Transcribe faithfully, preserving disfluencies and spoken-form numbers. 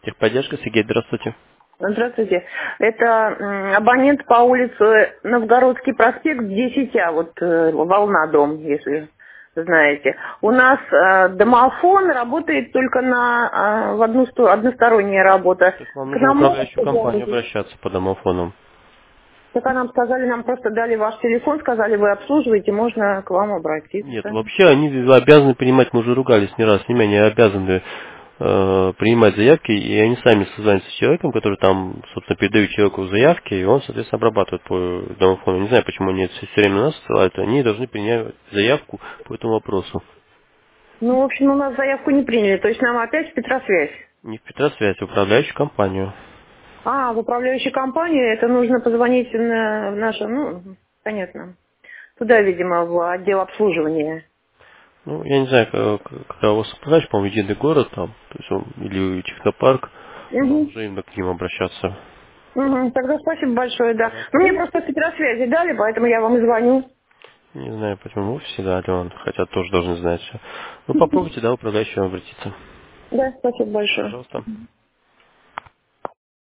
Техподдержка, Сергей, здравствуйте. Здравствуйте. Это м, абонент по улице Новгородский проспект, десять А, вот э, Волна дом, если знаете. У нас э, домофон работает только на э, в одну сто- односторонняя работа. Так вам К нужно в нам могут управляющую компанию позвонить. обращаться по домофону. Так а нам сказали, нам просто дали ваш телефон, сказали, вы обслуживаете, можно к вам Нет, обратиться. вообще они обязаны принимать, мы уже ругались не раз с ними, они обязаны э, принимать заявки, и они сами созваниваются с человеком, который там, собственно, передают человеку заявки, и он, соответственно, обрабатывает по домофону. Не знаю, почему они это все время на нас ссылают, они должны принять заявку по этому вопросу. Ну, в общем, у нас заявку не приняли, то есть нам опять в Петросвязь. Не в Петросвязь, а в управляющую компанию. А, в управляющую компанию это нужно позвонить на, в наше, ну, понятно. Туда, видимо, в отдел обслуживания. Ну, я не знаю, как- когда у вас управляющий, по-моему, единый город там, то есть он, или технопарк, но Угу. уже именно к ним обращаться. Угу. Тогда спасибо большое, да. Ну, Пожалуйста. мне просто в Петросвязи дали, поэтому я вам и звоню. Не знаю, почему в офисе дали он, хотя тоже должны знать все. Ну, попробуйте, да, управляющего обратиться. Да, спасибо большое. Пожалуйста.